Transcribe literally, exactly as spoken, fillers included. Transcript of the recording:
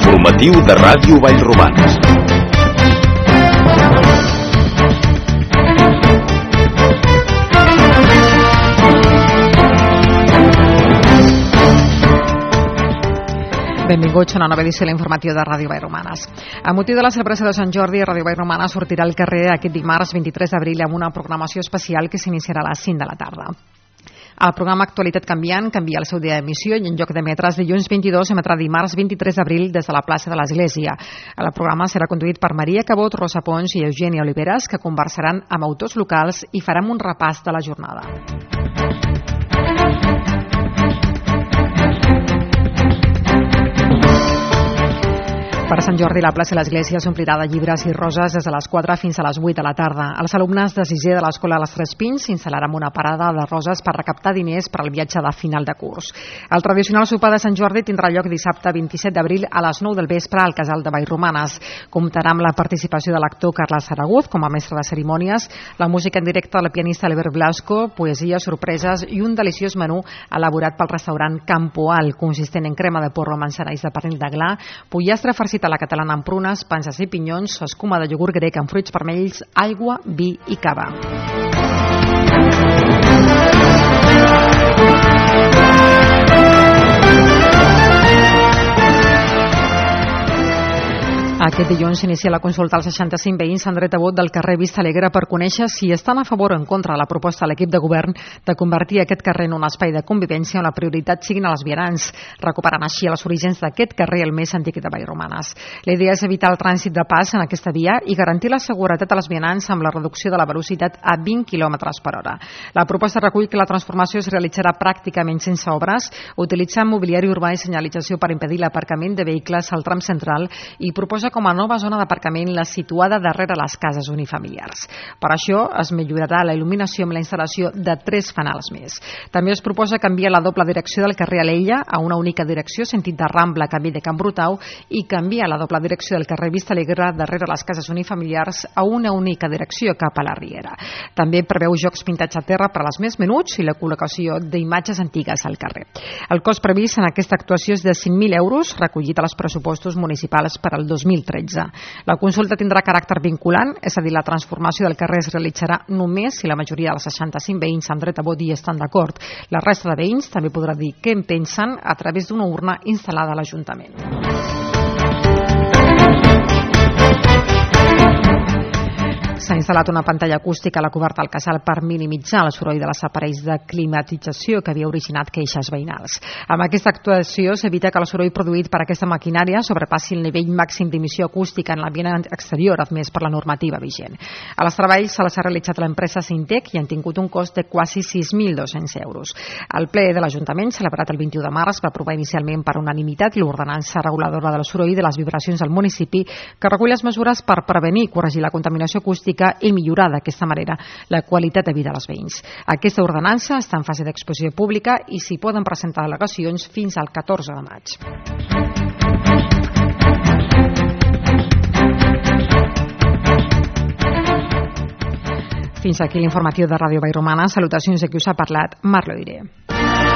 L'informatiu de Ràdio Vallromanes. Benvinguts a una nova edició de l'informatiu de Ràdio Vallromanes. A motiu de la celebració de Sant Jordi, Ràdio Vallromanes sortirà al carrer aquest dimarts vint-i-tres d'abril amb una programació especial que s'iniciarà a les cinc de la tarda. El programa Actualitat Canviant canvia el seu dia d'emissió i en lloc d'emetre's dilluns vint-i-dos emetrà dimarts vint-i-tres d'abril des de la plaça de l'Església. El programa serà conduït per Maria Cabot, Rosa Pons i Eugènia Oliveres, que conversaran amb autors locals i faran un repàs de la jornada. Per Sant Jordi, la plaça de l'Església s'omplirà de llibres i roses des de les quatre fins a les vuit de la tarda. Els alumnes de sisè de l'Escola Les Tres Pins s'instal·laran una parada de roses per recaptar diners per al viatge de final de curs. El tradicional sopar de Sant Jordi tindrà lloc dissabte vint-i-set d'abril a les nou del vespre al Casal de Vallromanes. Comptarà amb la participació de l'actor Carles Araguz com a mestre de cerimònies, la música en directe de la pianista Albert Blasco, poesia, sorpreses i un deliciós menú elaborat pel restaurant Campo Alt, consistent en crema de porro amb encenalls de pernil de gla, pollastre farcit a la catalana amb prunes, panses i pinyons, escuma de iogurt grec amb fruits vermells, aigua, vi i cava. Aquest dilluns s'inicia la consulta als seixanta-cinc veïns amb dret a vot del carrer Vista Alegre per conèixer si estan a favor o en contra de la proposta de l'equip de govern de convertir aquest carrer en un espai de convivència on la prioritat siguin els vianants, recuperant així els orígens d'aquest carrer el més antic de Vallromanes. La idea és evitar el trànsit de pas en aquesta via i garantir la seguretat als vianants amb la reducció de la velocitat a vint quilòmetres per hora. La proposta recull que la transformació es realitzarà pràcticament sense obres, utilitzant mobiliari urbà i senyalització per impedir l'aparcament de vehicles al tram central i proposa com a nova zona d'aparcament la situada darrere les cases unifamiliars. Per això es millorarà la il·luminació amb la instal·lació de tres fanals més. També es proposa canviar la doble direcció del carrer Alella a una única direcció sentit de Rambla, camí de Can Brutau, i canviar la doble direcció del carrer Vista Alegre darrere les cases unifamiliars a una única direcció cap a la Riera. També preveu jocs pintats a terra per als més menuts i la col·locació d'imatges antigues al carrer. El cost previst en aquesta actuació és de cinc mil euros, recollit als pressupostos municipals per al dos mil tretze. La consulta tindrà caràcter vinculant, és a dir, la transformació del carrer es realitzarà només si la majoria dels seixanta-cinc veïns amb dret a vot hi estan d'acord. La resta de veïns també podrà dir què en pensen a través d'una urna instal·lada a l'Ajuntament. S'ha instal·lat una pantalla acústica a la coberta del casal per minimitzar el soroll dels aparells de climatització que havia originat queixes veïnals. Amb aquesta actuació s'evita que el soroll produït per aquesta maquinària sobrepassi el nivell màxim d'emissió acústica en l'ambient exterior admès per la normativa vigent. Els treballs se les ha realitzat l'empresa Sintec i han tingut un cost de quasi sis mil dos-cents euros. El ple de l'Ajuntament, celebrat el vint-i-u de març, va aprovar inicialment per unanimitat l'ordenança reguladora del soroll i de les vibracions del municipi que recull les mesures per prevenir i corregir la contaminació acústica i millorar d'aquesta manera la qualitat de vida dels veïns. Aquesta ordenança està en fase d'exposició pública i s'hi poden presentar al·legacions fins al catorze de maig. Fins aquí l'informatiu de Ràdio Vallromanes. Salutacions, de qui us ha parlat, Mar Loiré.